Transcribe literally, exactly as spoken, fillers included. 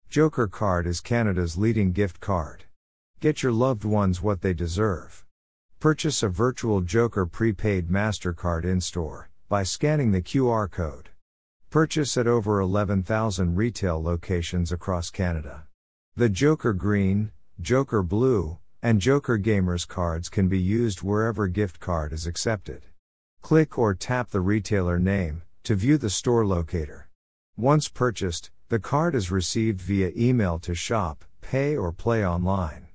Joker Card is Canada's leading gift card. Get your loved ones what they deserve. Purchase a virtual Joker prepaid MasterCard in-store by scanning the Q R code. Purchase at over eleven thousand retail locations across Canada. The Joker Green, Joker Blue, and Joker Gamers cards can be used wherever gift card is accepted. Click or tap the retailer name to view the store locator. Once purchased, the card is received via email to shop, pay or play online.